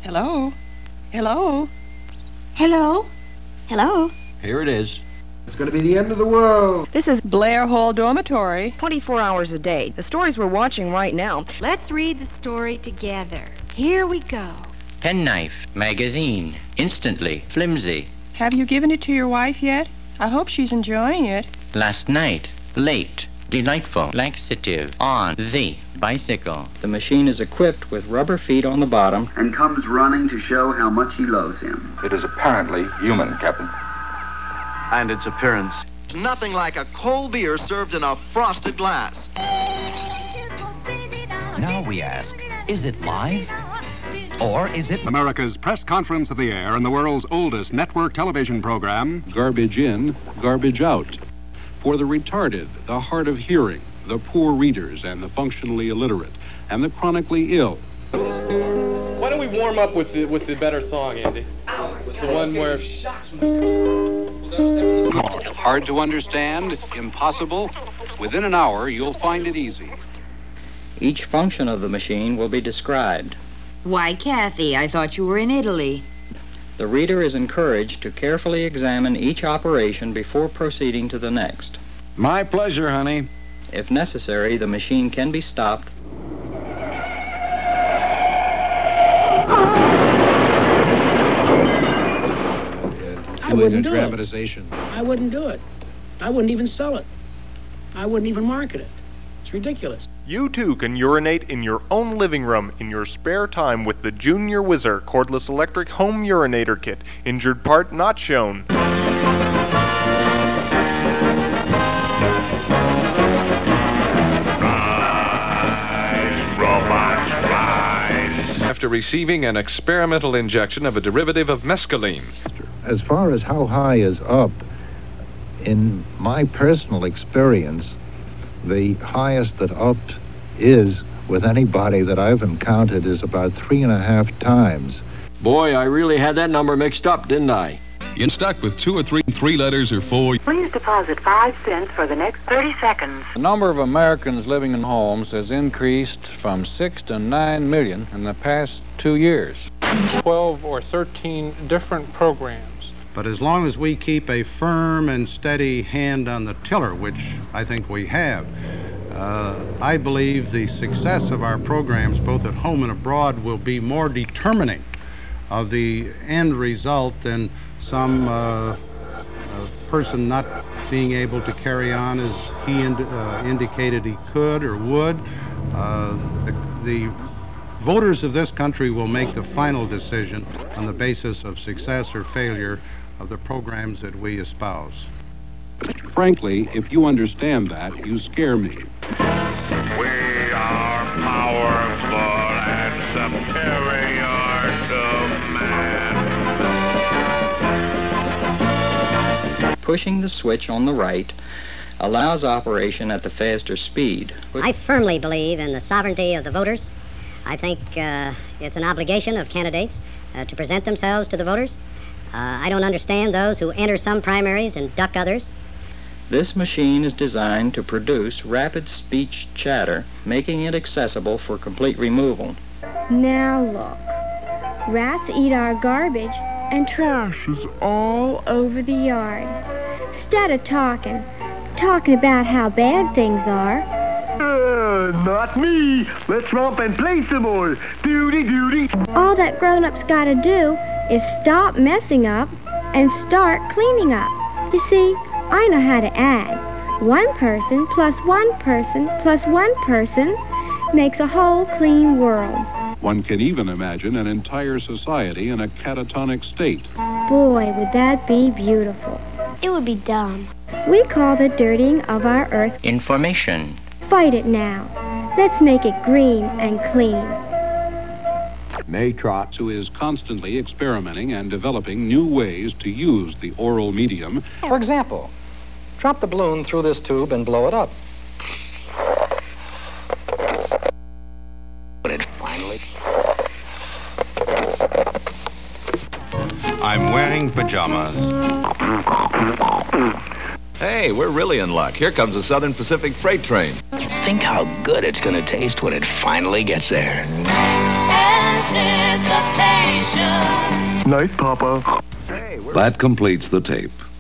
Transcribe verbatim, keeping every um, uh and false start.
Hello? Hello? Hello? Hello? Here it is. It's going to be the end of the world. This is Blair Hall Dormitory. twenty-four hours a day. The stories we're watching right now. Let's read the story together. Here we go. Penknife, magazine, instantly, flimsy. Have you given it to your wife yet? I hope she's enjoying it. Last night, late, delightful, laxative, on the bicycle. The machine is equipped with rubber feet on the bottom and comes running to show how much he loves him. It is apparently human, Captain. And its appearance. Nothing like a cold beer served in a frosted glass. Now we ask, is it live? Or is it America's press conference of the air and the world's oldest network television program? Garbage in, garbage out. For the retarded, the hard of hearing, the poor readers and the functionally illiterate, and the chronically ill. Why don't we warm up with the, with the better song, Andy? The one where... Hard to understand, impossible. Within an hour, you'll find it easy. Each function of the machine will be described. Why, Kathy, I thought you were in Italy. The reader is encouraged to carefully examine each operation before proceeding to the next. My pleasure, honey. If necessary, the machine can be stopped. I wouldn't do it. I wouldn't do it. I wouldn't even sell it. I wouldn't even market it. It's ridiculous. You too can urinate in your own living room in your spare time with the Junior Whizzer cordless electric home urinator kit. Injured part not shown. After receiving an experimental injection of a derivative of mescaline. As far as how high is up, in my personal experience, the highest that up is with anybody that I've encountered is about three and a half times. Boy, I really had that number mixed up, didn't I? You're stuck with two or three, three letters or four. Please deposit five cents for the next thirty seconds. The number of Americans living in homes has increased from six to nine million in the past two years. Twelve or thirteen different programs. But as long as we keep a firm and steady hand on the tiller, which I think we have, uh, I believe the success of our programs, both at home and abroad, will be more determining of the end result than some uh, person not being able to carry on as he ind uh, indicated he could or would. Uh, the, the voters of this country will make the final decision on the basis of success or failure of the programs that we espouse. Frankly, if you understand that, you scare me. We are powerful and superior to man. Pushing the switch on the right allows operation at the faster speed. I firmly believe in the sovereignty of the voters. I think uh, it's an obligation of candidates uh, to present themselves to the voters. Uh, I don't understand those who enter some primaries and duck others. This machine is designed to produce rapid speech chatter, making it accessible for complete removal. Now look. Rats eat our garbage and trash is all over the yard. Instead of talking, talking about how bad things are. Uh, not me. Let's romp and play some more. Duty, duty. All that grown-ups gotta do is stop messing up and start cleaning up. You see, I know how to add. One person plus one person plus one person makes a whole clean world. One can even imagine an entire society in a catatonic state. Boy, would that be beautiful. It would be dumb. We call the dirtying of our earth information. Fight it now. Let's make it green and clean. May Trotz, who is constantly experimenting and developing new ways to use the oral medium. For example, drop the balloon through this tube and blow it up. But it finally... I'm wearing pajamas. Hey, we're really in luck. Here comes the Southern Pacific freight train. Think how good it's going to taste when it finally gets there. Anticipation. Night, Papa. That completes the tape.